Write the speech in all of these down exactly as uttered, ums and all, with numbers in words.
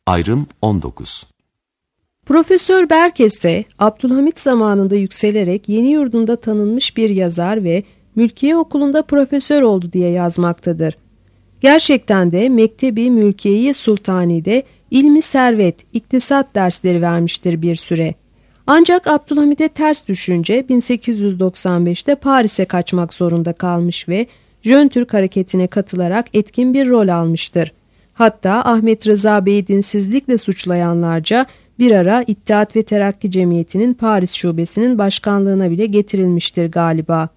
Ayrım on dokuz. Profesör Berkes'te Abdülhamit zamanında yükselerek Yeniyurdu'nda tanınmış bir yazar ve Mülkiye Okulu'nda profesör oldu diye yazmaktadır. Gerçekten de Mektebi Mülkiye-i Sultani'de ilmi servet, iktisat dersleri vermiştir bir süre. Ancak Abdülhamit'e ters düşünce bin sekiz yüz doksan beşte Paris'e kaçmak zorunda kalmış ve Jön Türk hareketine katılarak etkin bir rol almıştır. Hatta Ahmet Rıza Bey'i dinsizlikle suçlayanlarca bir ara İttihat ve Terakki Cemiyeti'nin Paris şubesinin başkanlığına bile getirilmiştir galiba.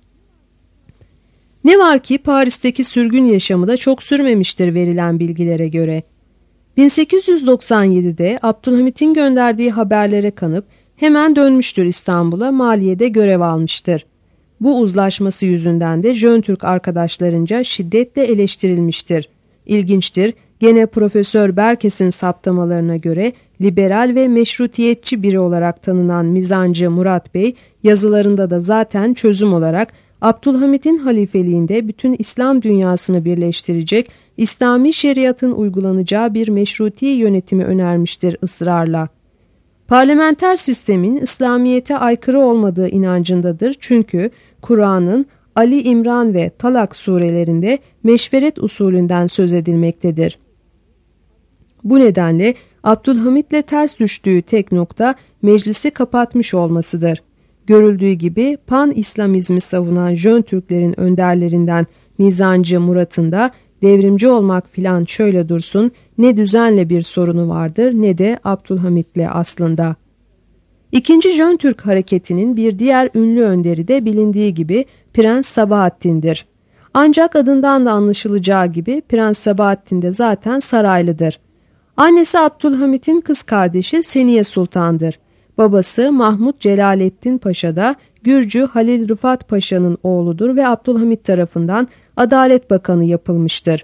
Ne var ki Paris'teki sürgün yaşamı da çok sürmemiştir verilen bilgilere göre. bin sekiz yüz doksan yedide Abdülhamit'in gönderdiği haberlere kanıp hemen dönmüştür İstanbul'a, maliyede görev almıştır. Bu uzlaşması yüzünden de Jön Türk arkadaşlarınca şiddetle eleştirilmiştir. İlginçtir, gene Profesör Berkes'in saptamalarına göre liberal ve meşrutiyetçi biri olarak tanınan mizancı Murat Bey yazılarında da zaten çözüm olarak Abdülhamit'in halifeliğinde bütün İslam dünyasını birleştirecek İslami şeriatın uygulanacağı bir meşruti yönetimi önermiştir ısrarla. Parlamenter sistemin İslamiyet'e aykırı olmadığı inancındadır çünkü Kur'an'ın Ali İmran ve Talak surelerinde meşveret usulünden söz edilmektedir. Bu nedenle Abdülhamit'le ters düştüğü tek nokta meclisi kapatmış olmasıdır. Görüldüğü gibi Pan-İslamizmi savunan Jön Türklerin önderlerinden Mizancı Murat'ın da devrimci olmak filan şöyle dursun ne düzenle bir sorunu vardır ne de Abdülhamit'le aslında. İkinci Jön Türk hareketinin bir diğer ünlü önderi de bilindiği gibi Prens Sabahattin'dir. Ancak adından da anlaşılacağı gibi Prens Sabahattin de zaten saraylıdır. Annesi Abdülhamit'in kız kardeşi Seniye Sultan'dır. Babası Mahmud Celaleddin Paşa da Gürcü Halil Rıfat Paşa'nın oğludur ve Abdülhamit tarafından Adalet Bakanı yapılmıştır.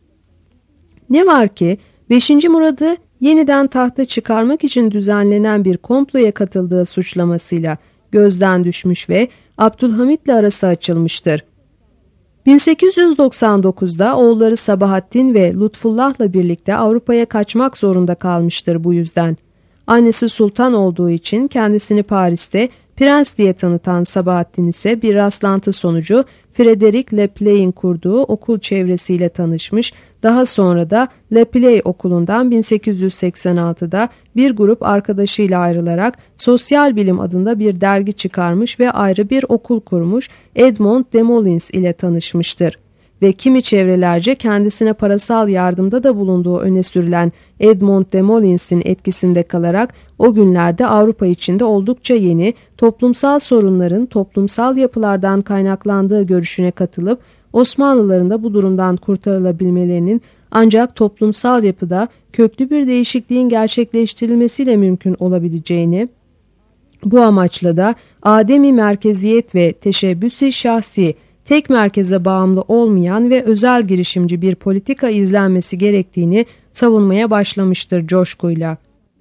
Ne var ki beşinci Murad'ı yeniden tahta çıkarmak için düzenlenen bir komploya katıldığı suçlamasıyla gözden düşmüş ve Abdülhamit'le arası açılmıştır. bin sekiz yüz doksan dokuzda oğulları Sabahattin ve Lütfullah'la birlikte Avrupa'ya kaçmak zorunda kalmıştır bu yüzden. Annesi sultan olduğu için kendisini Paris'te prens diye tanıtan Sabahattin ise bir rastlantı sonucu Frederic Le Play'in kurduğu okul çevresiyle tanışmış, daha sonra da Le Play okulundan bin sekiz yüz seksen altıda bir grup arkadaşıyla ayrılarak Sosyal Bilim adında bir dergi çıkarmış ve ayrı bir okul kurmuş, Edmond de Molins ile tanışmıştır. Ve kimi çevrelerce kendisine parasal yardımda da bulunduğu öne sürülen Edmond de Molins'in etkisinde kalarak o günlerde Avrupa içinde oldukça yeni toplumsal sorunların toplumsal yapılardan kaynaklandığı görüşüne katılıp Osmanlıların da bu durumdan kurtarılabilmelerinin ancak toplumsal yapıda köklü bir değişikliğin gerçekleştirilmesiyle mümkün olabileceğini, bu amaçla da ademi merkeziyet ve teşebbüs-i şahsi, tek merkeze bağımlı olmayan ve özel girişimci bir politika izlenmesi gerektiğini savunmaya başlamıştır coşkuyla.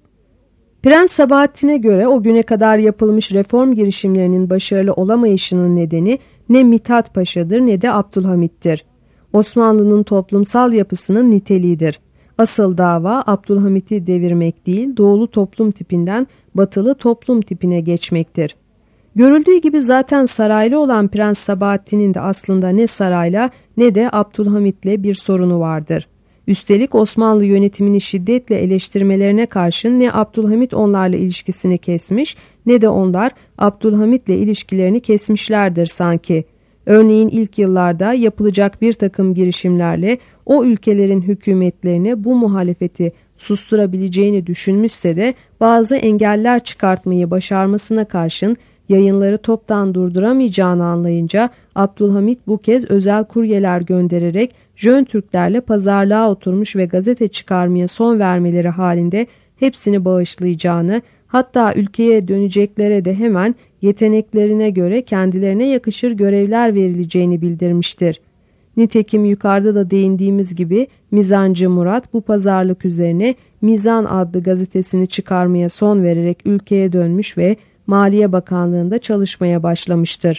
Prens Sabahattin'e göre o güne kadar yapılmış reform girişimlerinin başarılı olamayışının nedeni ne Mithat Paşa'dır ne de Abdülhamit'tir. Osmanlı'nın toplumsal yapısının niteliğidir. Asıl dava Abdülhamit'i devirmek değil, doğulu toplum tipinden batılı toplum tipine geçmektir. Görüldüğü gibi zaten saraylı olan Prens Sabahattin'in de aslında ne sarayla ne de Abdülhamit'le bir sorunu vardır. Üstelik Osmanlı yönetimini şiddetle eleştirmelerine karşın ne Abdülhamit onlarla ilişkisini kesmiş ne de onlar Abdülhamit'le ilişkilerini kesmişlerdir sanki. Örneğin ilk yıllarda yapılacak bir takım girişimlerle o ülkelerin hükümetlerine bu muhalefeti susturabileceğini düşünmüşse de bazı engeller çıkartmayı başarmasına karşın yayınları toptan durduramayacağını anlayınca Abdülhamit bu kez özel kuryeler göndererek Jön Türklerle pazarlığa oturmuş ve gazete çıkarmaya son vermeleri halinde hepsini bağışlayacağını, hatta ülkeye döneceklere de hemen yeteneklerine göre kendilerine yakışır görevler verileceğini bildirmiştir. Nitekim yukarıda da değindiğimiz gibi Mizancı Murat bu pazarlık üzerine Mizan adlı gazetesini çıkarmaya son vererek ülkeye dönmüş ve Maliye Bakanlığı'nda çalışmaya başlamıştır.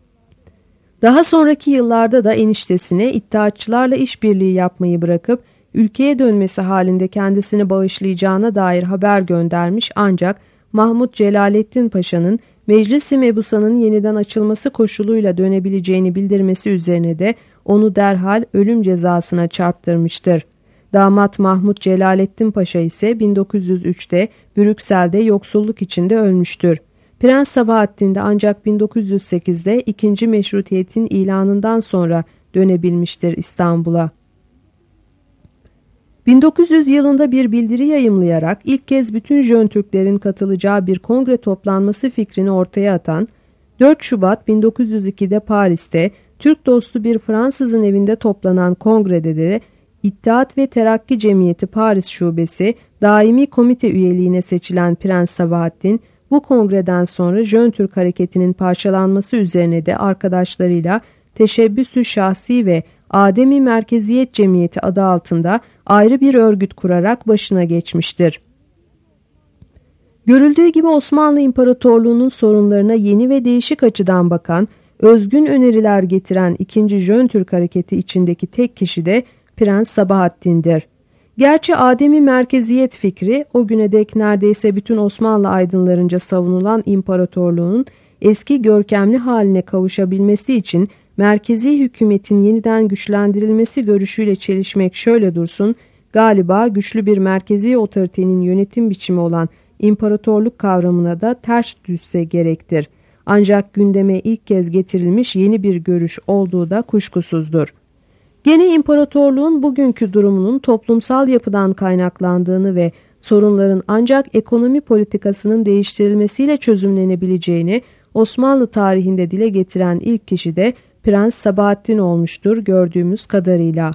Daha sonraki yıllarda da eniştesine İttihatçılarla işbirliği yapmayı bırakıp ülkeye dönmesi halinde kendisini bağışlayacağına dair haber göndermiş ancak Mahmud Celaleddin Paşa'nın Meclis-i Mebusa'nın yeniden açılması koşuluyla dönebileceğini bildirmesi üzerine de onu derhal ölüm cezasına çarptırmıştır. Damat Mahmud Celaleddin Paşa ise bin dokuz yüz üçte Brüksel'de yoksulluk içinde ölmüştür. Prens Sabahattin de ancak bin dokuz yüz sekizde ikinci meşrutiyetin ilanından sonra dönebilmiştir İstanbul'a. bin dokuz yüz yılında bir bildiri yayımlayarak ilk kez bütün Jön Türklerin katılacağı bir kongre toplanması fikrini ortaya atan, dört Şubat bin dokuz yüz ikide Paris'te Türk dostu bir Fransızın evinde toplanan kongrede de İttihat ve Terakki Cemiyeti Paris Şubesi daimi komite üyeliğine seçilen Prens Sabahattin, bu kongreden sonra Jön Türk hareketinin parçalanması üzerine de arkadaşlarıyla Teşebbüs-ü Şahsi ve Ademi Merkeziyet Cemiyeti adı altında ayrı bir örgüt kurarak başına geçmiştir. Görüldüğü gibi Osmanlı İmparatorluğu'nun sorunlarına yeni ve değişik açıdan bakan, özgün öneriler getiren ikinci Jön Türk hareketi içindeki tek kişi de Prens Sabahattin'dir. Gerçi Ademi merkeziyet fikri o güne dek neredeyse bütün Osmanlı aydınlarınca savunulan imparatorluğun eski görkemli haline kavuşabilmesi için merkezi hükümetin yeniden güçlendirilmesi görüşüyle çelişmek şöyle dursun, galiba güçlü bir merkezi otoritenin yönetim biçimi olan imparatorluk kavramına da ters düşse gerektir. Ancak gündeme ilk kez getirilmiş yeni bir görüş olduğu da kuşkusuzdur. Gene imparatorluğun bugünkü durumunun toplumsal yapıdan kaynaklandığını ve sorunların ancak ekonomi politikasının değiştirilmesiyle çözümlenebileceğini Osmanlı tarihinde dile getiren ilk kişi de Prens Sabahattin olmuştur gördüğümüz kadarıyla.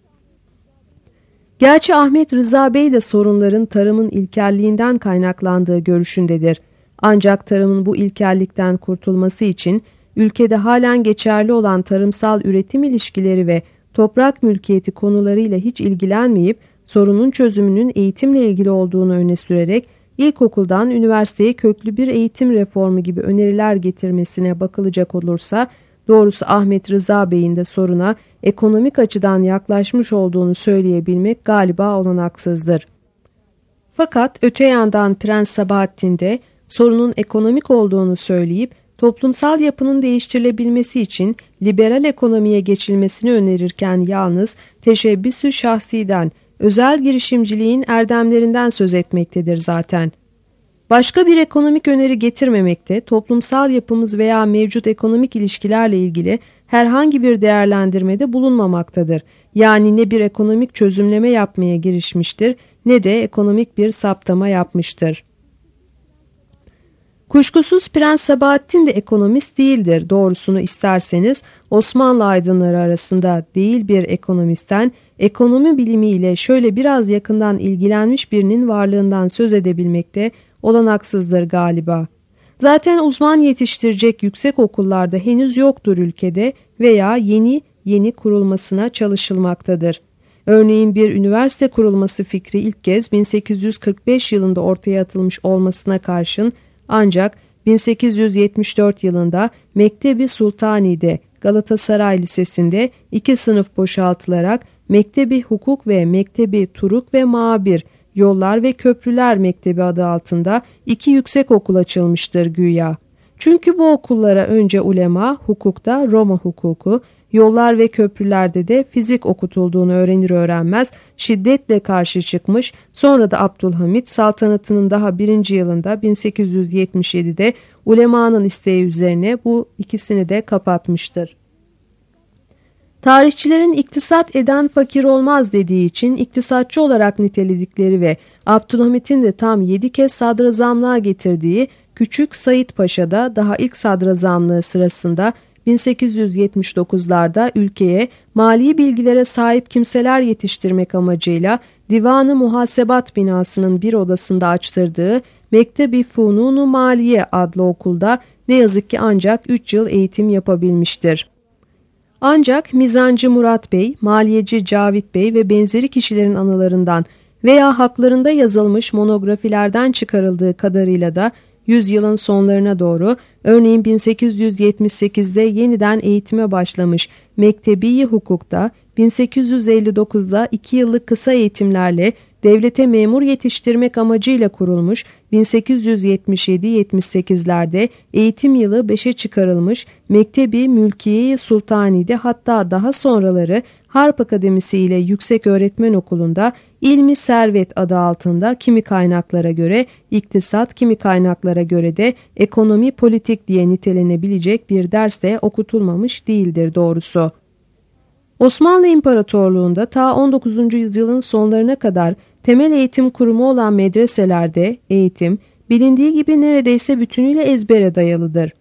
Gerçi Ahmet Rıza Bey de sorunların tarımın ilkelliğinden kaynaklandığı görüşündedir. Ancak tarımın bu ilkellikten kurtulması için ülkede halen geçerli olan tarımsal üretim ilişkileri ve toprak mülkiyeti konularıyla hiç ilgilenmeyip sorunun çözümünün eğitimle ilgili olduğunu öne sürerek ilkokuldan üniversiteye köklü bir eğitim reformu gibi öneriler getirmesine bakılacak olursa doğrusu Ahmet Rıza Bey'in de soruna ekonomik açıdan yaklaşmış olduğunu söyleyebilmek galiba olanaksızdır. Fakat öte yandan Prens Sabahattin de sorunun ekonomik olduğunu söyleyip toplumsal yapının değiştirilebilmesi için liberal ekonomiye geçilmesini önerirken yalnız teşebbüsü şahsiden, özel girişimciliğin erdemlerinden söz etmektedir zaten. Başka bir ekonomik öneri getirmemekte, toplumsal yapımız veya mevcut ekonomik ilişkilerle ilgili herhangi bir değerlendirmede bulunmamaktadır. Yani ne bir ekonomik çözümleme yapmaya girişmiştir ne de ekonomik bir saptama yapmıştır. Kuşkusuz Prens Sabahattin de ekonomist değildir. Doğrusunu isterseniz Osmanlı aydınları arasında değil bir ekonomistten, ekonomi bilimiyle şöyle biraz yakından ilgilenmiş birinin varlığından söz edebilmekte olanaksızdır galiba. Zaten uzman yetiştirecek yüksek okullarda henüz yoktur ülkede veya yeni yeni kurulmasına çalışılmaktadır. Örneğin bir üniversite kurulması fikri ilk kez bin sekiz yüz kırk beş yılında ortaya atılmış olmasına karşın ancak bin sekiz yüz yetmiş dört yılında Mektebi Sultani'de Galatasaray Lisesi'nde iki sınıf boşaltılarak Mektebi Hukuk ve Mektebi Turuk ve Mabir Yollar ve Köprüler Mektebi adı altında iki yüksek okul açılmıştır güya. Çünkü bu okullara önce ulema, hukukta Roma hukuku, yollar ve köprülerde de fizik okutulduğunu öğrenir öğrenmez şiddetle karşı çıkmış, sonra da Abdülhamit saltanatının daha birinci yılında bin sekiz yüz yetmiş yedide ulemanın isteği üzerine bu ikisini de kapatmıştır. Tarihçilerin iktisat eden fakir olmaz dediği için iktisatçı olarak niteledikleri ve Abdülhamit'in de tam yedi kez sadrazamlığa getirdiği Küçük Said Paşa da daha ilk sadrazamlığı sırasında bin sekiz yüz yetmiş dokuzlarda ülkeye mali bilgilere sahip kimseler yetiştirmek amacıyla Divan-ı Muhasebat binasının bir odasında açtırdığı Mektebi Fununu Maliye adlı okulda ne yazık ki ancak üç yıl eğitim yapabilmiştir. Ancak Mizancı Murat Bey, Maliyeci Cavit Bey ve benzeri kişilerin anılarından veya haklarında yazılmış monografilerden çıkarıldığı kadarıyla da yüzyılın sonlarına doğru, örneğin bin sekiz yüz yetmiş sekizde yeniden eğitime başlamış Mektebi Hukuk'ta bin sekiz yüz elli dokuzda iki yıllık kısa eğitimlerle devlete memur yetiştirmek amacıyla kurulmuş, bin sekiz yüz yetmiş yedi yetmiş sekizlerde eğitim yılı beşe çıkarılmış Mektebi Mülkiye-i Sultani'de, hatta daha sonraları Harp Akademisi ile Yüksek Öğretmen Okulu'nda İlmi Servet adı altında kimi kaynaklara göre iktisat, kimi kaynaklara göre de ekonomi politik diye nitelenebilecek bir ders de okutulmamış değildir doğrusu. Osmanlı İmparatorluğu'nda ta on dokuzuncu yüzyılın sonlarına kadar temel eğitim kurumu olan medreselerde eğitim, bilindiği gibi neredeyse bütünüyle ezbere dayalıdır.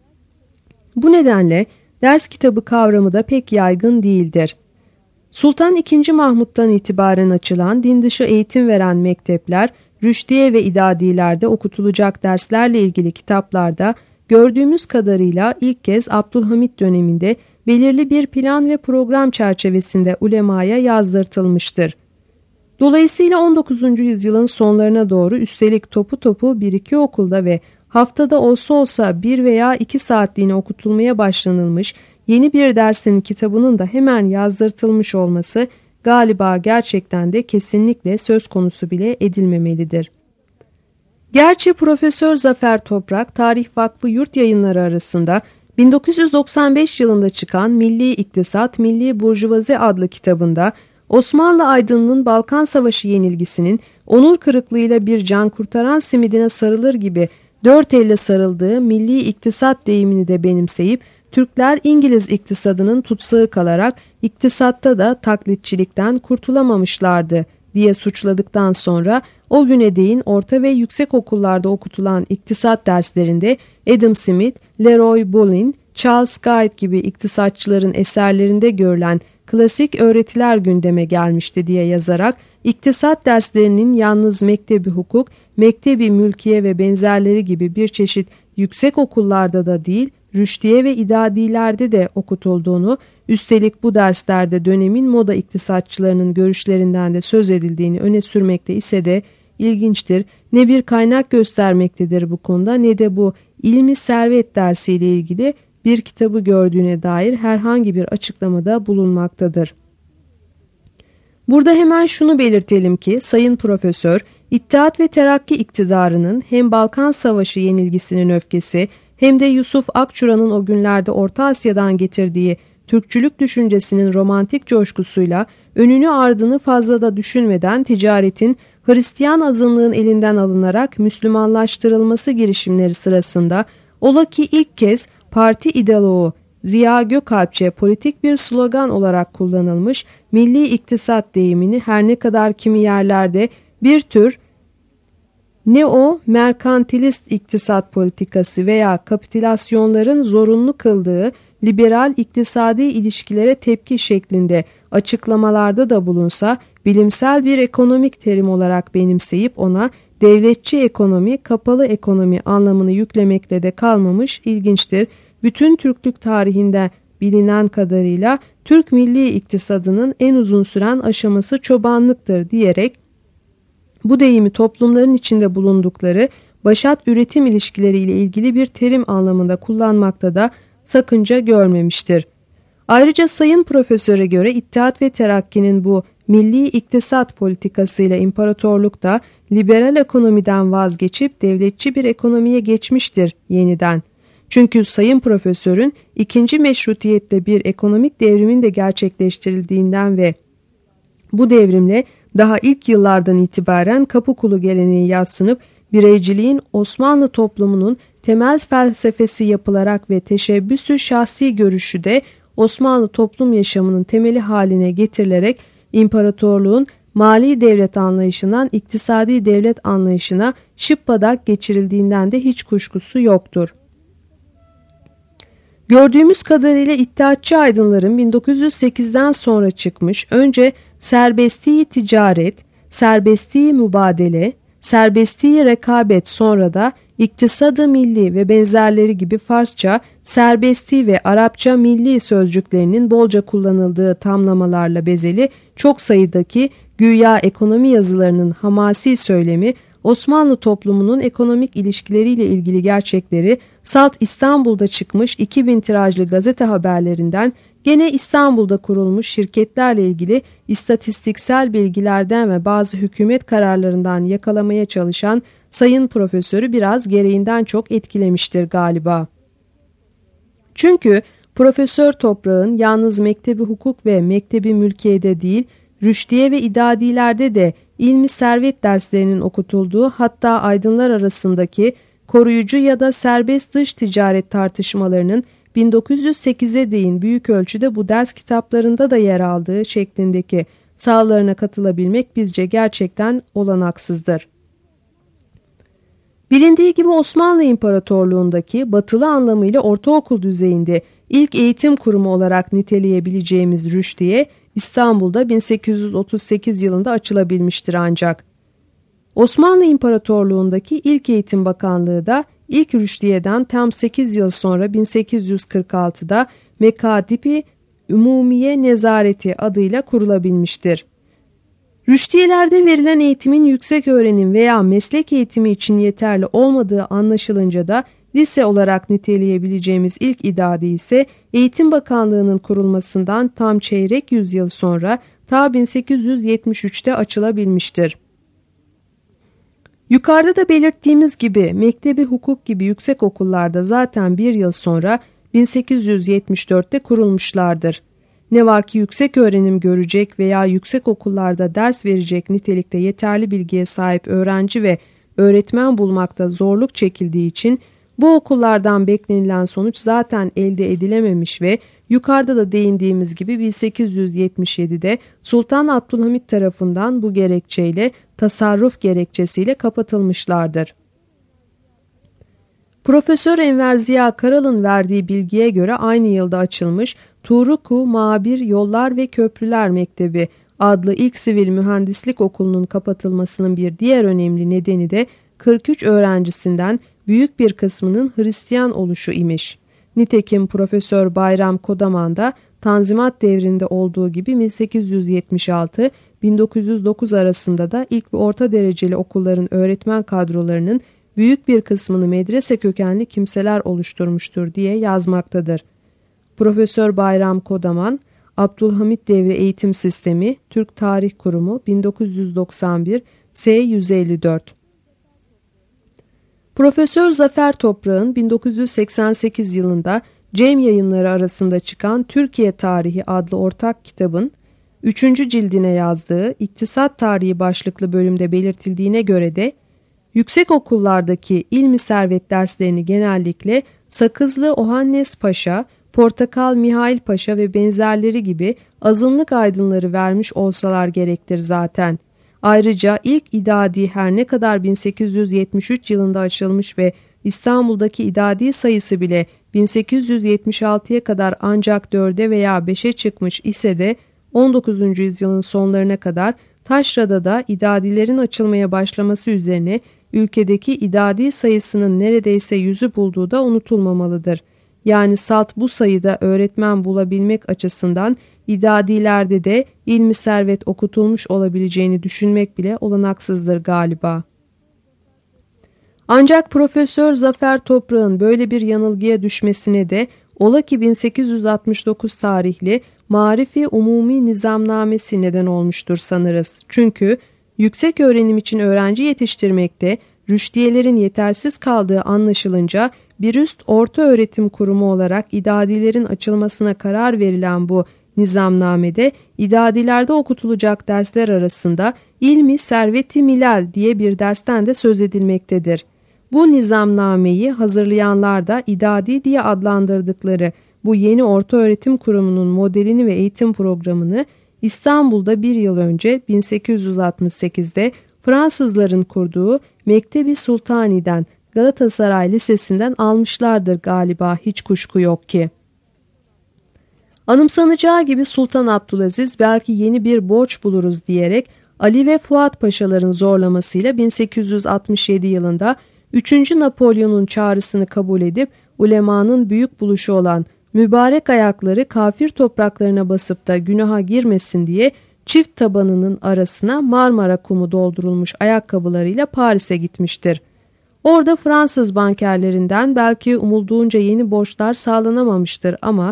Bu nedenle ders kitabı kavramı da pek yaygın değildir. Sultan ikinci. Mahmut'tan itibaren açılan din dışı eğitim veren mektepler, rüştiye ve idadilerde okutulacak derslerle ilgili kitaplarda gördüğümüz kadarıyla ilk kez Abdülhamit döneminde belirli bir plan ve program çerçevesinde ulemaya yazdırtılmıştır. Dolayısıyla on dokuzuncu yüzyılın sonlarına doğru üstelik topu topu bir iki okulda ve haftada olsa olsa bir veya iki saatliğine okutulmaya başlanılmış yeni bir dersin kitabının da hemen yazdırtılmış olması galiba gerçekten de kesinlikle söz konusu bile edilmemelidir. Gerçi Profesör Zafer Toprak, Tarih Vakfı Yurt Yayınları arasında bin dokuz yüz doksan beş yılında çıkan Milli İktisat, Milli Burjuvazi adlı kitabında Osmanlı aydınının Balkan Savaşı yenilgisinin onur kırıklığıyla bir can kurtaran simidine sarılır gibi dört elle sarıldığı milli iktisat deyimini de benimseyip Türkler İngiliz iktisadının tutsağı kalarak iktisatta da taklitçilikten kurtulamamışlardı diye suçladıktan sonra o güne değin orta ve yüksek okullarda okutulan iktisat derslerinde Adam Smith, Leroy Ballin, Charles Guide gibi iktisatçıların eserlerinde görülen klasik öğretiler gündeme gelmişti diye yazarak iktisat derslerinin yalnız mektebi hukuk, mektebi mülkiye ve benzerleri gibi bir çeşit yüksek okullarda da değil, rüştiye ve idadilerde de okutulduğunu, üstelik bu derslerde dönemin moda iktisatçılarının görüşlerinden de söz edildiğini öne sürmekte ise de ilginçtir. Ne bir kaynak göstermektedir bu konuda ne de bu ilmi servet dersiyle ilgili bir kitabı gördüğüne dair herhangi bir açıklamada bulunmaktadır. Burada hemen şunu belirtelim ki Sayın Profesör, İttihat ve Terakki iktidarının hem Balkan Savaşı yenilgisinin öfkesi hem de Yusuf Akçura'nın o günlerde Orta Asya'dan getirdiği Türkçülük düşüncesinin romantik coşkusuyla önünü ardını fazla da düşünmeden ticaretin Hristiyan azınlığın elinden alınarak Müslümanlaştırılması girişimleri sırasında ola ki ilk kez parti ideoloğu Ziya Gökalpçe politik bir slogan olarak kullanılmış milli iktisat deyimini her ne kadar kimi yerlerde bir tür neo-merkantilist iktisat politikası veya kapitülasyonların zorunlu kıldığı liberal iktisadi ilişkilere tepki şeklinde açıklamalarda da bulunsa, bilimsel bir ekonomik terim olarak benimseyip ona devletçi ekonomi, kapalı ekonomi anlamını yüklemekle de kalmamış ilginçtir. Bütün Türklük tarihinde bilinen kadarıyla Türk milli iktisadının en uzun süren aşaması çobanlıktır diyerek bu deyimi toplumların içinde bulundukları başat üretim ilişkileriyle ilgili bir terim anlamında kullanmakta da sakınca görmemiştir. Ayrıca Sayın Profesör'e göre İttihat ve Terakki'nin bu milli iktisat politikasıyla imparatorluk da liberal ekonomiden vazgeçip devletçi bir ekonomiye geçmiştir yeniden. Çünkü Sayın Profesör'ün ikinci meşrutiyette bir ekonomik devrimin de gerçekleştirildiğinden ve bu devrimle daha ilk yıllardan itibaren kapı kulu geleneği yadsınıp bireyciliğin Osmanlı toplumunun temel felsefesi yapılarak ve teşebbüsü şahsi görüşü de Osmanlı toplum yaşamının temeli haline getirilerek imparatorluğun mali devlet anlayışından iktisadi devlet anlayışına şıppadak geçirildiğinden de hiç kuşkusu yoktur. Gördüğümüz kadarıyla İttihatçı aydınların bin dokuz yüz sekizden sonra çıkmış önce serbesti ticaret, serbesti mübadele, serbesti rekabet sonra da iktisadı milli ve benzerleri gibi Farsça, serbesti ve Arapça milli sözcüklerinin bolca kullanıldığı tamlamalarla bezeli çok sayıdaki güya ekonomi yazılarının hamasi söylemi, Osmanlı toplumunun ekonomik ilişkileriyle ilgili gerçekleri Salt İstanbul'da çıkmış iki bin tirajlı gazete haberlerinden Gene İstanbul'da kurulmuş şirketlerle ilgili istatistiksel bilgilerden ve bazı hükümet kararlarından yakalamaya çalışan sayın profesörü biraz gereğinden çok etkilemiştir galiba. Çünkü Profesör Toprak'ın yalnız Mektebi Hukuk ve Mektebi Mülkiye'de değil, Rüşdiye ve İdadilerde de ilmi servet derslerinin okutulduğu, hatta aydınlar arasındaki koruyucu ya da serbest dış ticaret tartışmalarının bin dokuz yüz sekize değin büyük ölçüde bu ders kitaplarında da yer aldığı şeklindeki sahalarına katılabilmek bizce gerçekten olanaksızdır. Bilindiği gibi Osmanlı İmparatorluğundaki batılı anlamıyla ortaokul düzeyinde ilk eğitim kurumu olarak niteleyebileceğimiz Rüşdiye, İstanbul'da bin sekiz yüz otuz sekiz yılında açılabilmiştir ancak. Osmanlı İmparatorluğundaki İlk Eğitim Bakanlığı da ilk Rüşdiye'den tam sekiz yıl sonra bin sekiz yüz kırk altıda Mekatibi Ümumiye Nezareti adıyla kurulabilmiştir. Rüşdiyelerde verilen eğitimin yüksek öğrenim veya meslek eğitimi için yeterli olmadığı anlaşılınca da lise olarak niteleyebileceğimiz ilk idadi ise Eğitim Bakanlığı'nın kurulmasından tam çeyrek yüzyıl sonra ta bin sekiz yüz yetmiş üçte açılabilmiştir. Yukarıda da belirttiğimiz gibi Mektebi Hukuk gibi yüksek okullarda zaten bir yıl sonra bin sekiz yüz yetmiş dörtte kurulmuşlardır. Ne var ki yüksek öğrenim görecek veya yüksek okullarda ders verecek nitelikte yeterli bilgiye sahip öğrenci ve öğretmen bulmakta zorluk çekildiği için bu okullardan beklenilen sonuç zaten elde edilememiş ve yukarıda da değindiğimiz gibi bin sekiz yüz yetmiş yedide Sultan Abdülhamit tarafından bu gerekçeyle tasarruf gerekçesiyle kapatılmışlardır. Profesör Enver Ziya Karal'ın verdiği bilgiye göre aynı yılda açılmış Turuku Mabir Yollar ve Köprüler Mektebi adlı ilk sivil mühendislik okulunun kapatılmasının bir diğer önemli nedeni de kırk üç öğrencisinden büyük bir kısmının Hristiyan oluşu imiş. Nitekim Profesör Bayram Kodaman da Tanzimat devrinde olduğu gibi bin sekiz yüz yetmiş altı bin dokuz yüz dokuz arasında da ilk ve orta dereceli okulların öğretmen kadrolarının büyük bir kısmını medrese kökenli kimseler oluşturmuştur diye yazmaktadır. Profesör Bayram Kodaman, Abdülhamit Devri Eğitim Sistemi, Türk Tarih Kurumu, bin dokuz yüz doksan bir, S yüz elli dört. Profesör Zafer Toprak'ın bin dokuz yüz seksen sekiz yılında Cem Yayınları arasında çıkan Türkiye Tarihi adlı ortak kitabın üçüncü cildine yazdığı İktisat Tarihi başlıklı bölümde belirtildiğine göre de yüksek okullardaki ilmi servet derslerini genellikle Sakızlı Ohannes Paşa, Portakal Mihail Paşa ve benzerleri gibi azınlık aydınları vermiş olsalar gerektir zaten. Ayrıca ilk idadi her ne kadar bin sekiz yüz yetmiş üç yılında açılmış ve İstanbul'daki idadi sayısı bile bin sekiz yüz yetmiş altıya kadar ancak dörde veya beşe çıkmış ise de on dokuzuncu yüzyılın sonlarına kadar Taşra'da da idadilerin açılmaya başlaması üzerine ülkedeki idadi sayısının neredeyse yüzü bulduğu da unutulmamalıdır. Yani salt bu sayıda öğretmen bulabilmek açısından idadilerde de ilmi servet okutulmuş olabileceğini düşünmek bile olanaksızdır galiba. Ancak Profesör Zafer Toprak'ın böyle bir yanılgıya düşmesine de ola ki bin sekiz yüz altmış dokuz tarihli Marifi Umumi Nizamnamesi neden olmuştur sanırız. Çünkü yüksek öğrenim için öğrenci yetiştirmekte rüştiyelerin yetersiz kaldığı anlaşılınca bir üst orta öğretim kurumu olarak idadilerin açılmasına karar verilen bu nizamnamede idadilerde okutulacak dersler arasında ilmi servet-i milal diye bir dersten de söz edilmektedir. Bu nizamnameyi hazırlayanlar da idadi diye adlandırdıkları bu yeni ortaöğretim kurumunun modelini ve eğitim programını İstanbul'da bir yıl önce bin sekiz yüz altmış sekizde Fransızların kurduğu Mektebi Sultani'den Galatasaray Lisesi'nden almışlardır galiba, hiç kuşku yok ki. Anımsanacağı gibi Sultan Abdülaziz belki yeni bir borç buluruz diyerek Ali ve Fuat Paşaların zorlamasıyla bin sekiz yüz altmış yedi yılında üçüncü Napolyon'un çağrısını kabul edip ulemanın büyük buluşu olan mübarek ayakları kafir topraklarına basıp da günaha girmesin diye çift tabanının arasına Marmara kumu doldurulmuş ayakkabılarıyla Paris'e gitmiştir. Orada Fransız bankerlerinden belki umulduğunca yeni borçlar sağlanamamıştır ama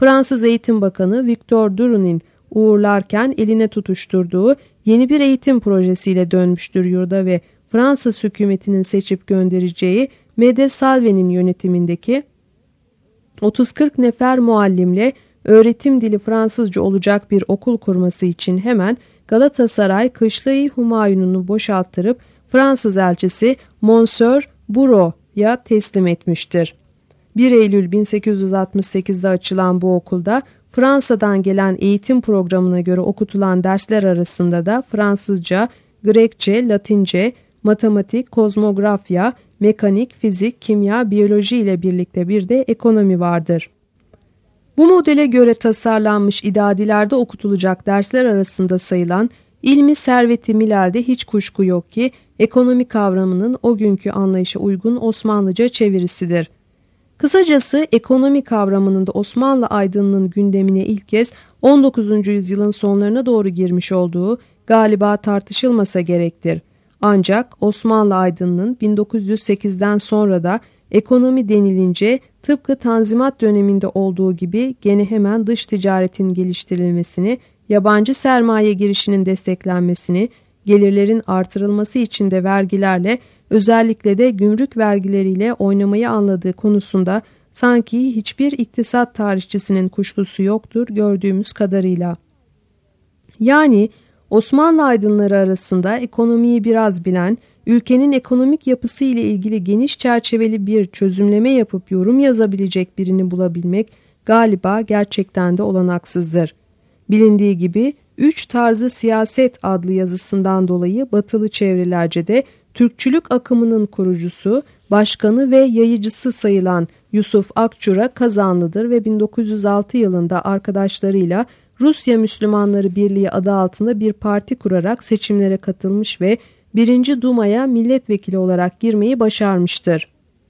Fransız Eğitim Bakanı Victor Duru'nun uğurlarken eline tutuşturduğu yeni bir eğitim projesiyle dönmüştür yurda ve Fransız hükümetinin seçip göndereceği Mede Salve'nin yönetimindeki otuz kırk nefer muallimle öğretim dili Fransızca olacak bir okul kurması için hemen Galatasaray Kışla-i Humayun'unu boşalttırıp Fransız elçisi Monsieur Bureau'ya teslim etmiştir. bir Eylül bin sekiz yüz altmış sekiz'de açılan bu okulda Fransa'dan gelen eğitim programına göre okutulan dersler arasında da Fransızca, Grekçe, Latince, matematik, kozmografya, mekanik, fizik, kimya, biyoloji ile birlikte bir de ekonomi vardır. Bu modele göre tasarlanmış idadilerde okutulacak dersler arasında sayılan ilmi servet-i milerde hiç kuşku yok ki ekonomi kavramının o günkü anlayışa uygun Osmanlıca çevirisidir. Kısacası ekonomi kavramının da Osmanlı aydınlığının gündemine ilk kez on dokuzuncu yüzyılın sonlarına doğru girmiş olduğu galiba tartışılmasa gerektir. Ancak Osmanlı aydınlığının bin dokuz yüz sekiz'den sonra da ekonomi denilince tıpkı Tanzimat döneminde olduğu gibi gene hemen dış ticaretin geliştirilmesini, yabancı sermaye girişinin desteklenmesini, gelirlerin artırılması için de vergilerle, özellikle de gümrük vergileriyle oynamayı anladığı konusunda sanki hiçbir iktisat tarihçisinin kuşkusu yoktur gördüğümüz kadarıyla. Yani Osmanlı aydınları arasında ekonomiyi biraz bilen, ülkenin ekonomik yapısı ile ilgili geniş çerçeveli bir çözümleme yapıp yorum yazabilecek birini bulabilmek galiba gerçekten de olanaksızdır. Bilindiği gibi Üç Tarzı Siyaset adlı yazısından dolayı batılı çevrelerce de Türkçülük akımının kurucusu, başkanı ve yayıcısı sayılan Yusuf Akçura Kazanlıdır ve bin dokuz yüz altı yılında arkadaşlarıyla Rusya Müslümanları Birliği adı altında bir parti kurarak seçimlere katılmış ve birinci Duma'ya milletvekili olarak girmeyi başarmıştır.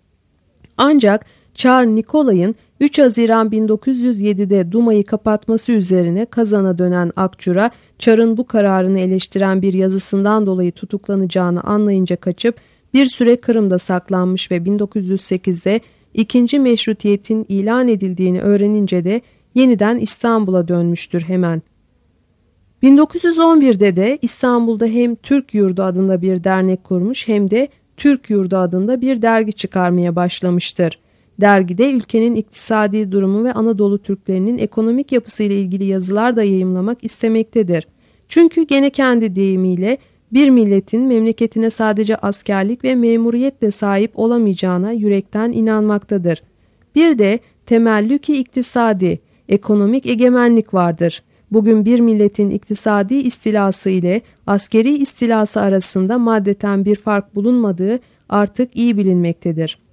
Ancak Çar Nikolay'ın üç Haziran bin dokuz yüz yedi'de Duma'yı kapatması üzerine Kazan'a dönen Akçura, Çar'ın bu kararını eleştiren bir yazısından dolayı tutuklanacağını anlayınca kaçıp bir süre Kırım'da saklanmış ve bin dokuz yüz sekiz'de ikinci meşrutiyetin ilan edildiğini öğrenince de yeniden İstanbul'a dönmüştür hemen. bin dokuz yüz on bir'de de İstanbul'da hem Türk Yurdu adında bir dernek kurmuş hem de Türk Yurdu adında bir dergi çıkarmaya başlamıştır. Dergide ülkenin iktisadi durumu ve Anadolu Türklerinin ekonomik yapısı ile ilgili yazılar da yayımlamak istemektedir. Çünkü gene kendi deyimiyle bir milletin memleketine sadece askerlik ve memuriyetle sahip olamayacağına yürekten inanmaktadır. Bir de temellü-ki iktisadi, ekonomik egemenlik vardır. Bugün bir milletin iktisadi istilası ile askeri istilası arasında maddeten bir fark bulunmadığı artık iyi bilinmektedir.